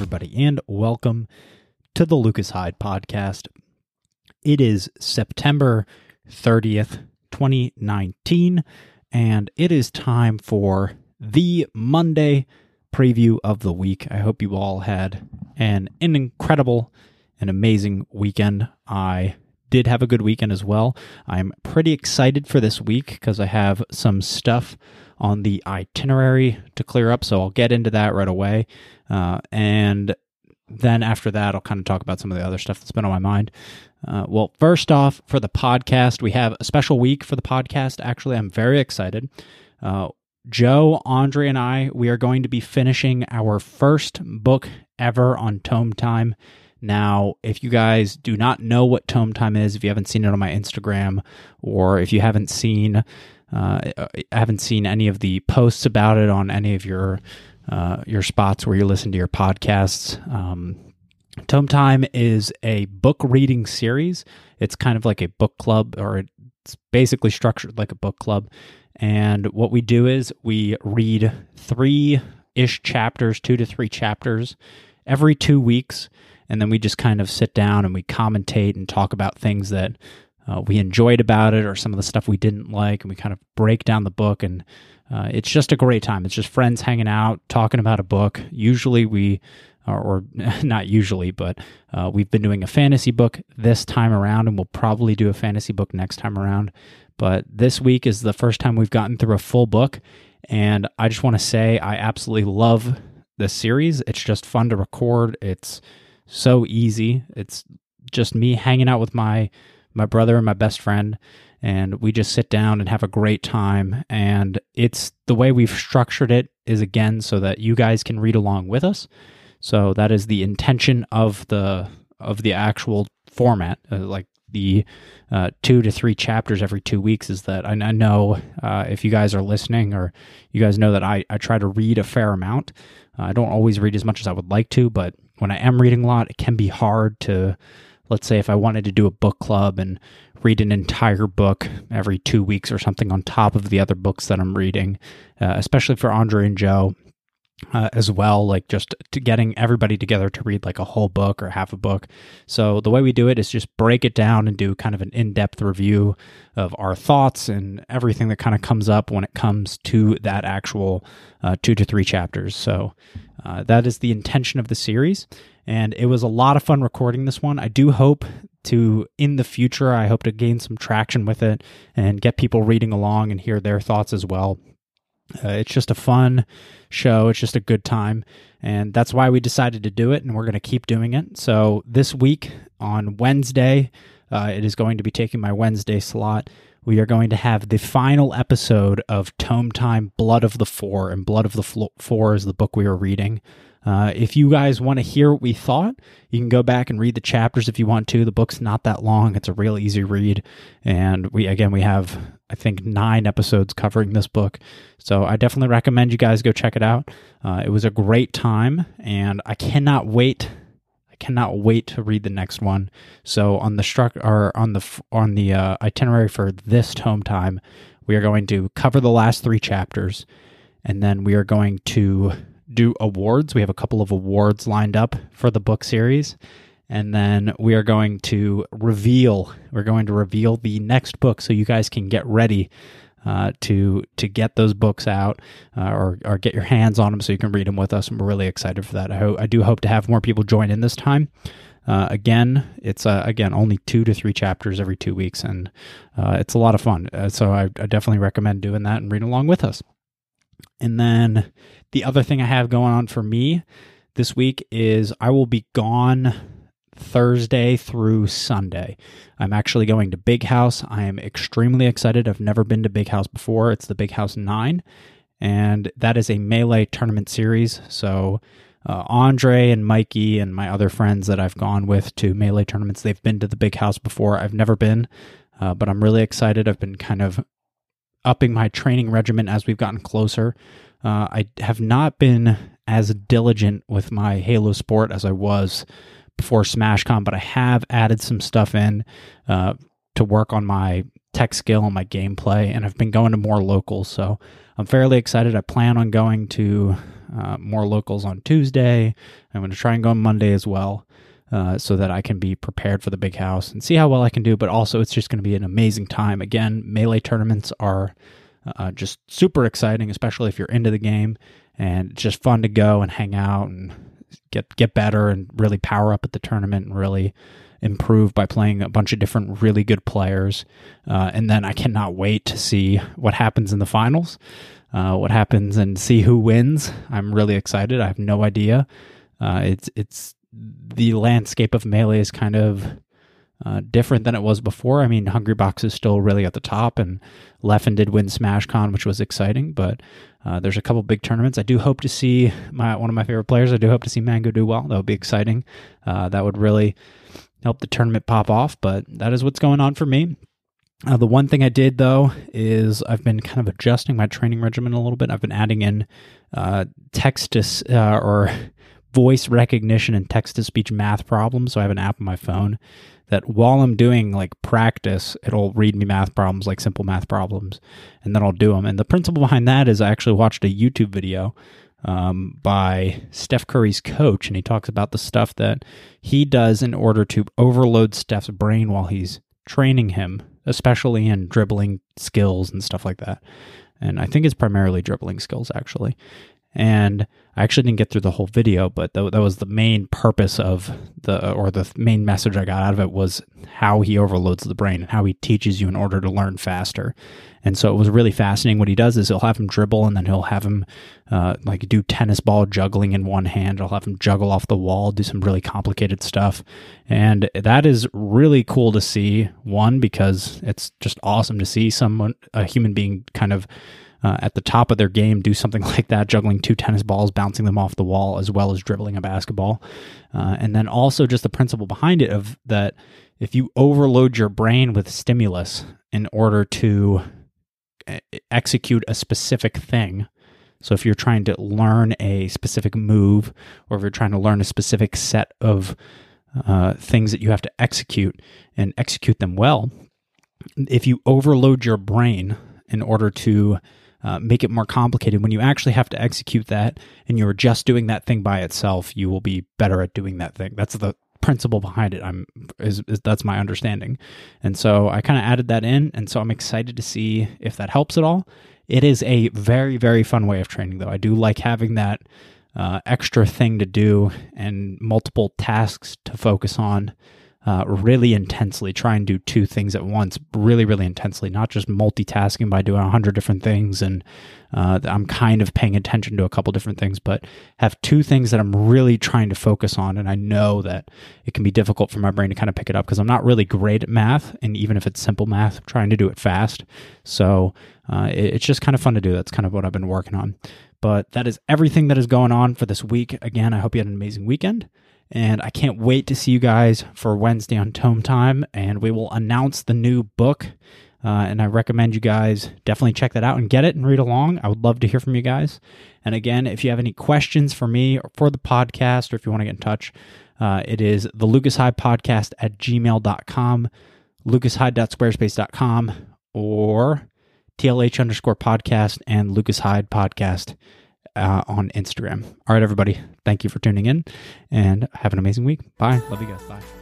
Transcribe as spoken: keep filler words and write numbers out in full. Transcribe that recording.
everybody, and welcome to the Lucas Hyde Podcast. It is September thirtieth, twenty nineteen, and it is time for the Monday preview of the week. I hope you all had an, an incredible and amazing weekend. I did have a good weekend as well. I'm pretty excited for this week because I have some stuff on the itinerary to clear up, so I'll get into that right away. Uh, and then after that, I'll kind of talk about some of the other stuff that's been on my mind. Uh, well, first off, for the podcast, we have a special week for the podcast. Actually, I'm very excited. Uh, Joe, Andre, and I, we are going to be finishing our first book ever on Tome Time. Now, if you guys do not know what Tome Time is, if you haven't seen it on my Instagram, or if you haven't seen, uh, haven't seen any of the posts about it on any of your uh, your spots where you listen to your podcasts, um, Tome Time is a book reading series. It's kind of like a book club, or it's basically structured like a book club. And what we do is we read three-ish chapters, two to three chapters every two weeks. And then we just kind of sit down and we commentate and talk about things that uh, we enjoyed about it or some of the stuff we didn't like. And we kind of break down the book. And uh, it's just a great time. It's just friends hanging out, talking about a book. Usually we, or, or not usually, but uh, we've been doing a fantasy book this time around, and we'll probably do a fantasy book next time around. But this week is the first time we've gotten through a full book. And I just want to say I absolutely love this series. It's just fun to record. It's so easy. It's just me hanging out with my my brother and my best friend, and we just sit down and have a great time. And it's the way we've structured it is, again, so that you guys can read along with us. So that is the intention of the of the actual format, uh, like the uh, two to three chapters every two weeks is that I, I know uh, if you guys are listening, or you guys know that I, I try to read a fair amount. Uh, I don't always read as much as I would like to, but when I am reading a lot, it can be hard to, let's say if I wanted to do a book club and read an entire book every two weeks or something on top of the other books that I'm reading, uh, especially for Andre and Joe uh, as well, like just to getting everybody together to read like a whole book or half a book. So the way we do it is just break it down and do kind of an in-depth review of our thoughts and everything that kind of comes up when it comes to that actual uh, two to three chapters. So Uh, that is the intention of the series, and it was a lot of fun recording this one. I do hope to, in the future, I hope to gain some traction with it and get people reading along and hear their thoughts as well. Uh, it's just a fun show. It's just a good time, and that's why we decided to do it, and we're going to keep doing it. So this week on Wednesday, uh, it is going to be taking my Wednesday slot. We are going to have the final episode of Tome Time, Blood of the Four, and Blood of the Flo- Four is the book we are reading. Uh, if you guys want to hear what we thought, you can go back and read the chapters if you want to. The book's not that long. It's a real easy read. And we again, we have, I think, nine episodes covering this book. So I definitely recommend you guys go check it out. Uh, it was a great time, and I cannot wait cannot wait to read the next one. So on the struct or on the on the uh, itinerary for this Tome Time, we are going to cover the last three chapters, and then we are going to do awards. We have a couple of awards lined up for the book series, and then we are going to reveal. We're going to reveal the next book, so you guys can get ready Uh, to to get those books out uh, or or get your hands on them so you can read them with us. And we're really excited for that. I hope I do hope to have more people join in this time. Uh, again, it's uh, again only two to three chapters every two weeks, and uh, it's a lot of fun. Uh, so I, I definitely recommend doing that and reading along with us. And then the other thing I have going on for me this week is I will be gone Thursday through Sunday. I'm actually going to Big House. I am extremely excited. I've never been to Big House before. It's the Big House nine, and that is a Melee tournament series. So uh, Andre and Mikey and my other friends that I've gone with to Melee tournaments, they've been to the Big House before. I've never been, uh, but I'm really excited. I've been kind of upping my training regimen as we've gotten closer. Uh, I have not been as diligent with my Halo Sport as I was before SmashCon, but I have added some stuff in uh, to work on my tech skill and my gameplay, and I've been going to more locals, so I'm fairly excited. I plan on going to uh, more locals on Tuesday. I'm going to try and go on Monday as well, uh, so that I can be prepared for the big house and see how well I can do. But also, it's just going to be an amazing time. Again, Melee tournaments are uh, just super exciting, especially if you're into the game, and it's just fun to go and hang out and get get better and really power up at the tournament and really improve by playing a bunch of different really good players. Uh, and then I cannot wait to see what happens in the finals, uh, what happens and see who wins. I'm really excited. I have no idea. Uh, it's it's the landscape of Melee is kind of uh, different than it was before. I mean, Hungrybox is still really at the top, and Leffen did win SmashCon, which was exciting, but uh, there's a couple big tournaments. I do hope to see my one of my favorite players. I do hope to see Mango do well. That would be exciting. Uh, that would really help the tournament pop off, but that is what's going on for me. Uh, the one thing I did, though, is I've been kind of adjusting my training regimen a little bit. I've been adding in uh, text to, uh, or voice recognition and text-to-speech math problems. So I have an app on my phone that while I'm doing like practice, it'll read me math problems, like simple math problems, and then I'll do them. And the principle behind that is I actually watched a YouTube video um, by Steph Curry's coach, and he talks about the stuff that he does in order to overload Steph's brain while he's training him, especially in dribbling skills and stuff like that. And I think it's primarily dribbling skills, actually. And I actually didn't get through the whole video, but th- that was the main purpose of the, or the main message I got out of it, was how he overloads the brain and how he teaches you in order to learn faster. And so it was really fascinating. What he does is he'll have him dribble, and then he'll have him uh, like do tennis ball juggling in one hand. He'll have him juggle off the wall, do some really complicated stuff. And that is really cool to see, one, because it's just awesome to see someone, a human being kind of Uh, at the top of their game, do something like that, juggling two tennis balls, bouncing them off the wall, as well as dribbling a basketball. Uh, and then also just the principle behind it of that if you overload your brain with stimulus in order to execute a specific thing, so if you're trying to learn a specific move, or if you're trying to learn a specific set of uh, things that you have to execute and execute them well, if you overload your brain in order to Uh, make it more complicated, when you actually have to execute that and you're just doing that thing by itself, you will be better at doing that thing. That's the principle behind it. I'm is, is that's my understanding. And so I kind of added that in, and so I'm excited to see if that helps at all. It is a very, very fun way of training, though. I do like having that uh, extra thing to do and multiple tasks to focus on Uh, really intensely, try and do two things at once, really, really intensely, not just multitasking by doing a hundred different things. And uh, I'm kind of paying attention to a couple different things, but have two things that I'm really trying to focus on. And I know that it can be difficult for my brain to kind of pick it up because I'm not really great at math. And even if it's simple math, I'm trying to do it fast. So uh, it, it's just kind of fun to do. That's kind of what I've been working on. But that is everything that is going on for this week. Again, I hope you had an amazing weekend. And I can't wait to see you guys for Wednesday on Tome Time, and we will announce the new book. Uh, and I recommend you guys definitely check that out and get it and read along. I would love to hear from you guys. And again, if you have any questions for me or for the podcast, or if you want to get in touch, uh, it is the Lucas Hyde Podcast at gmail dot com, lucas hyde dot squarespace dot com, or T L H underscore podcast and Lucas Hyde Podcast Uh, on Instagram. All right, everybody. Thank you for tuning in, and have an amazing week. Bye. Love you guys. Bye.